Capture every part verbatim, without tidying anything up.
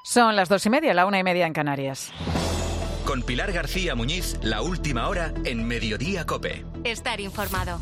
Son las dos y media, la una y media en Canarias. Con Pilar García Muñiz, la última hora en Mediodía COPE. Estar informado.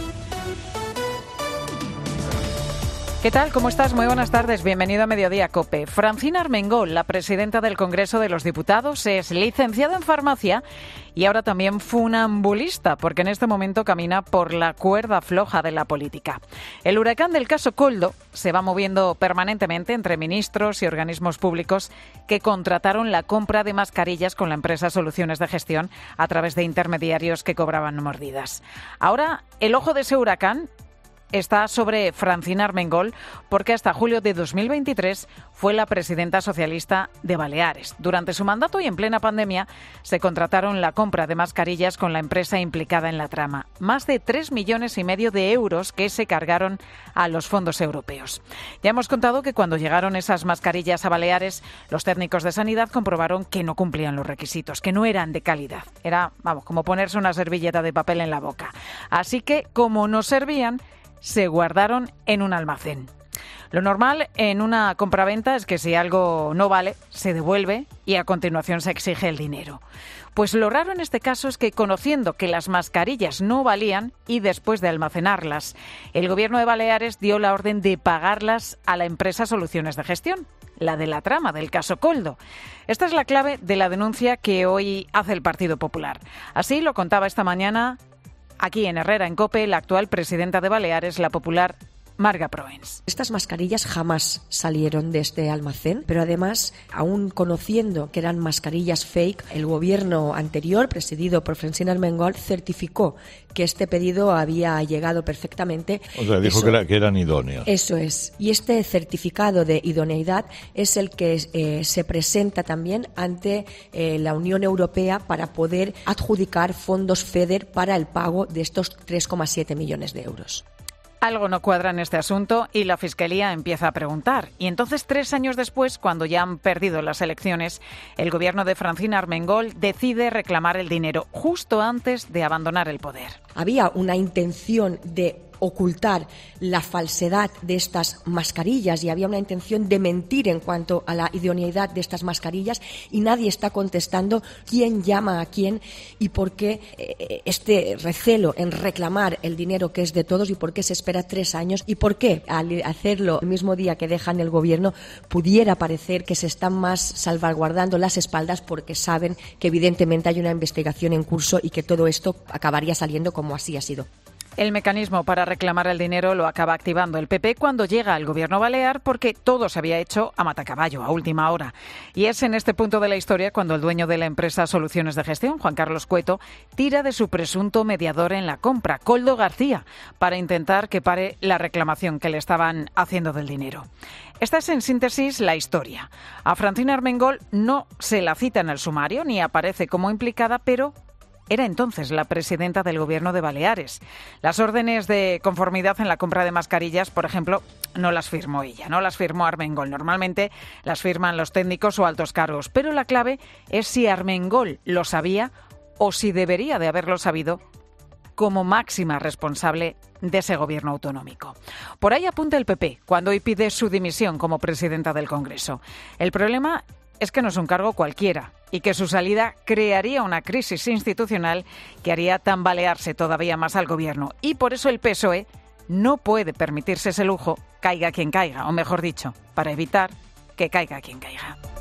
¿Qué tal? ¿Cómo estás? Muy buenas tardes. Bienvenido a Mediodía COPE. Francina Armengol, la presidenta del Congreso de los Diputados, es licenciada en farmacia y ahora también funambulista, porque en este momento camina por la cuerda floja de la política. El huracán del caso Koldo se va moviendo permanentemente entre ministros y organismos públicos que contrataron la compra de mascarillas con la empresa Soluciones de Gestión a través de intermediarios que cobraban mordidas. Ahora, el ojo de ese huracán está sobre Francina Armengol porque hasta julio de dos mil veintitrés fue la presidenta socialista de Baleares. Durante su mandato y en plena pandemia se contrataron la compra de mascarillas con la empresa implicada en la trama. Más de tres millones y medio de euros que se cargaron a los fondos europeos. Ya hemos contado que cuando llegaron esas mascarillas a Baleares, los técnicos de sanidad comprobaron que no cumplían los requisitos, que no eran de calidad. Era, vamos, como ponerse una servilleta de papel en la boca. Así que, como no servían, se guardaron en un almacén. Lo normal en una compraventa es que si algo no vale, se devuelve y a continuación se exige el dinero. Pues lo raro en este caso es que, conociendo que las mascarillas no valían y después de almacenarlas, el Gobierno de Baleares dio la orden de pagarlas a la empresa Soluciones de Gestión, la de la trama del caso Koldo. Esta es la clave de la denuncia que hoy hace el Partido Popular. Así lo contaba esta mañana aquí en Herrera, en COPE, la actual presidenta de Baleares, la popular Marga Proens. Estas mascarillas jamás salieron de este almacén, pero además, aún conociendo que eran mascarillas fake, el gobierno anterior, presidido por Francina Armengol, certificó que este pedido había llegado perfectamente. O sea, dijo eso, que, era, que eran idóneos. Eso es. Y este certificado de idoneidad es el que eh, se presenta también ante eh, la Unión Europea para poder adjudicar fondos FEDER para el pago de estos tres coma siete millones de euros. Algo no cuadra en este asunto y la Fiscalía empieza a preguntar. Y entonces, tres años después, cuando ya han perdido las elecciones, el gobierno de Francina Armengol decide reclamar el dinero justo antes de abandonar el poder. Había una intención de ocultar la falsedad de estas mascarillas y había una intención de mentir en cuanto a la idoneidad de estas mascarillas y nadie está contestando quién llama a quién y por qué eh, este recelo en reclamar el dinero que es de todos y por qué se espera tres años y por qué al hacerlo el mismo día que dejan el gobierno pudiera parecer que se están más salvaguardando las espaldas porque saben que evidentemente hay una investigación en curso y que todo esto acabaría saliendo como así ha sido. El mecanismo para reclamar el dinero lo acaba activando el P P cuando llega al gobierno balear porque todo se había hecho a matacaballo, a última hora. Y es en este punto de la historia cuando el dueño de la empresa Soluciones de Gestión, Juan Carlos Cueto, tira de su presunto mediador en la compra, Koldo García, para intentar que pare la reclamación que le estaban haciendo del dinero. Esta es, en síntesis, la historia. A Francina Armengol no se la cita en el sumario ni aparece como implicada, pero era entonces la presidenta del Gobierno de Baleares. Las órdenes de conformidad en la compra de mascarillas, por ejemplo, no las firmó ella, no las firmó Armengol. Normalmente las firman los técnicos o altos cargos, pero la clave es si Armengol lo sabía o si debería de haberlo sabido como máxima responsable de ese gobierno autonómico. Por ahí apunta el P P cuando hoy pide su dimisión como presidenta del Congreso. El problema es que no es un cargo cualquiera y que su salida crearía una crisis institucional que haría tambalearse todavía más al gobierno. Y por eso el P S O E no puede permitirse ese lujo, caiga quien caiga, o mejor dicho, para evitar que caiga quien caiga.